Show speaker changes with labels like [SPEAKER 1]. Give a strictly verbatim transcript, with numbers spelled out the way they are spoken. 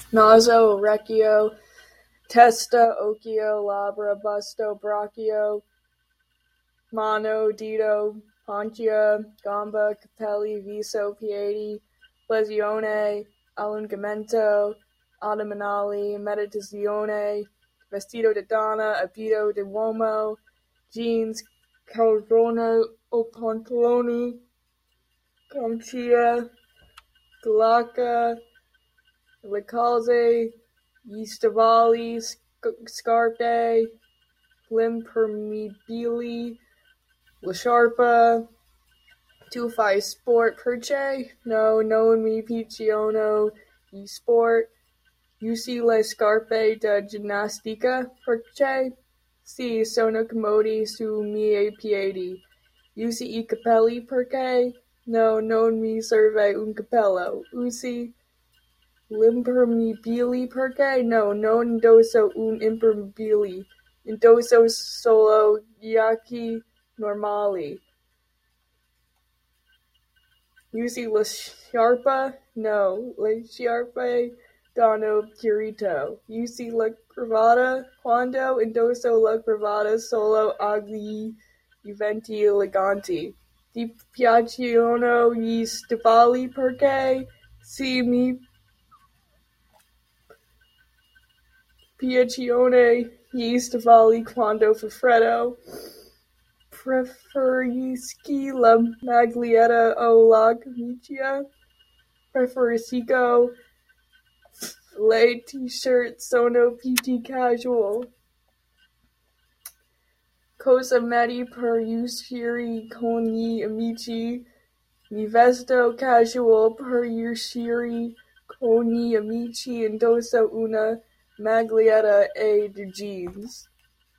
[SPEAKER 1] naso, orecchio, testa, occhio, labbra, busto, brachio, mano, dito, pancia, gamba, capelli, viso, piedi, lesione, allungamento, addominali, meditazione, vestito da donna, abito di uomo, jeans, calzone o pantaloni, camicia, giacca, le calze, gli stivali, sc- scarpe, l'impermeabili, la sciarpa. Tu fai sport perché? No, non mi piacciono gli sport. Usi le scarpe da ginnastica perché? Sì, sono comodi sui miei piedi. Usi i capelli perché? No, non mi serve un cappello. Usi l'impermeabili perché? No, non indosso un impermeabili. Indosso solo giacche normali. Usi la sciarpa? No, le sciarpe danno purito. Usi la cravatta? Quando indosso la cravatta solo agli eventi eleganti. Ti piacciono gli stivali perché? Sì, mi piacciono gli stivali quando fa freddo. Preferisci la maglietta o la camicia? Preferisco le t-shirt, sono più casual. Cosa metti per uscire con gli amici? Mi vesto casual per uscire con gli amici, indosso una maglietta e dei jeans.